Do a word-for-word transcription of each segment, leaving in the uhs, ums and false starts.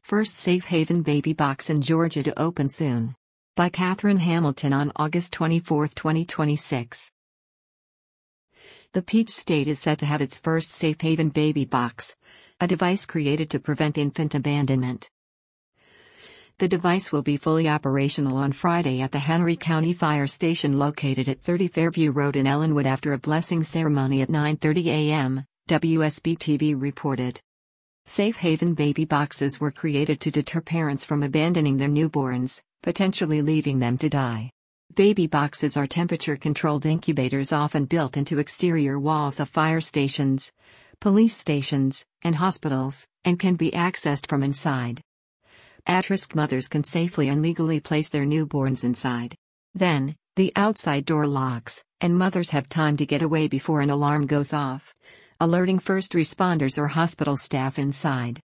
First Safe Haven Baby Box in Georgia to open soon. By Catherine Hamilton on August twenty-fourth, twenty twenty-six. The Peach State is set to have its first Safe Haven Baby Box, a device created to prevent infant abandonment. The device will be fully operational on Friday at the Henry County Fire Station located at thirty Fairview Road in Ellenwood after a blessing ceremony at nine thirty a m, W S B T V reported. Safe Haven Baby Boxes were created to deter parents from abandoning their newborns, potentially leaving them to die. Baby boxes are temperature-controlled incubators often built into exterior walls of fire stations, police stations, and hospitals, and can be accessed from inside. At-risk mothers can safely and legally place their newborns inside. Then, the outside door locks, and mothers have time to get away before an alarm goes off, alerting first responders or hospital staff inside.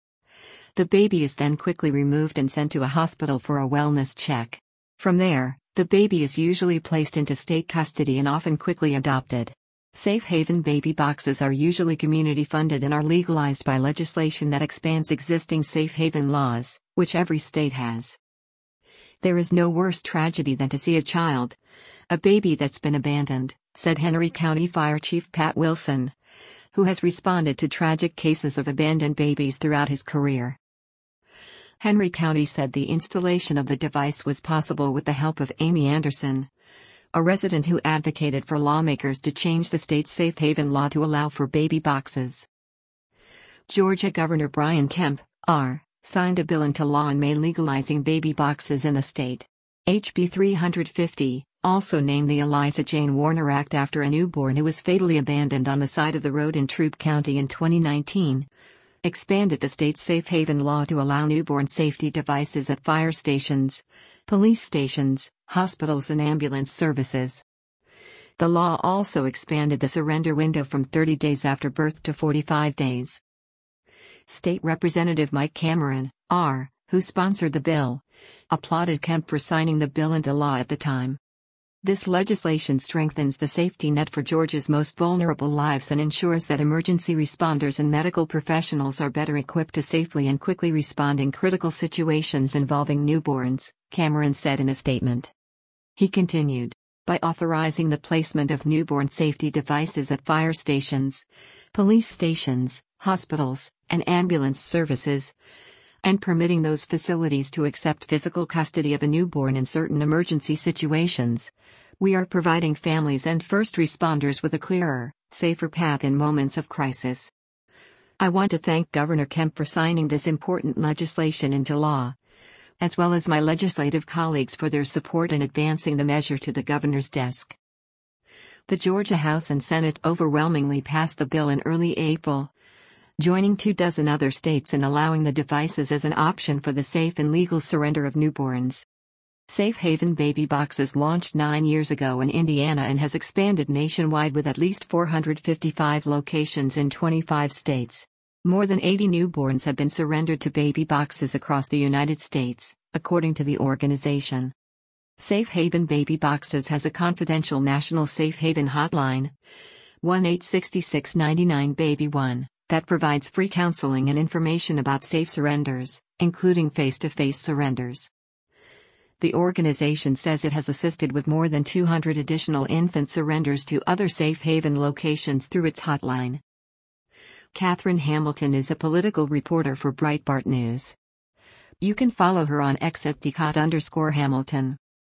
The baby is then quickly removed and sent to a hospital for a wellness check. From there, the baby is usually placed into state custody and often quickly adopted. Safe Haven Baby Boxes are usually community funded and are legalized by legislation that expands existing safe haven laws, which every state has. There is no worse tragedy than to see a child, a baby that's been abandoned, said Henry County Fire Chief Pat Wilson, who has responded to tragic cases of abandoned babies throughout his career. Henry County said the installation of the device was possible with the help of Amy Anderson, a resident who advocated for lawmakers to change the state's safe haven law to allow for baby boxes. Georgia Governor Brian Kemp, R., signed a bill into law in May legalizing baby boxes in the state. H B three fifty, also named the Eliza Jane Warner Act after a newborn who was fatally abandoned on the side of the road in Troup County in twenty nineteen, expanded the state's safe haven law to allow newborn safety devices at fire stations, police stations, hospitals and ambulance services. The law also expanded the surrender window from thirty days after birth to forty-five days. State Representative Mike Cameron, R., who sponsored the bill, applauded Kemp for signing the bill into law at the time. This legislation strengthens the safety net for Georgia's most vulnerable lives and ensures that emergency responders and medical professionals are better equipped to safely and quickly respond in critical situations involving newborns, Cameron said in a statement. He continued, by authorizing the placement of newborn safety devices at fire stations, police stations, hospitals, and ambulance services, and permitting those facilities to accept physical custody of a newborn in certain emergency situations, we are providing families and first responders with a clearer, safer path in moments of crisis. I want to thank Governor Kemp for signing this important legislation into law, as well as my legislative colleagues for their support in advancing the measure to the governor's desk. The Georgia House and Senate overwhelmingly passed the bill in early April, joining two dozen other states in allowing the devices as an option for the safe and legal surrender of newborns. Safe Haven Baby Boxes launched nine years ago in Indiana and has expanded nationwide with at least four hundred fifty-five locations in twenty-five states. More than eighty newborns have been surrendered to baby boxes across the United States, according to the organization. Safe Haven Baby Boxes has a confidential national safe haven hotline, one eight six six nine nine baby one. That provides free counseling and information about safe surrenders, including face-to-face surrenders. The organization says it has assisted with more than two hundred additional infant surrenders to other safe haven locations through its hotline. Catherine Hamilton is a political reporter for Breitbart News. You can follow her on X at thecot underscore Hamilton.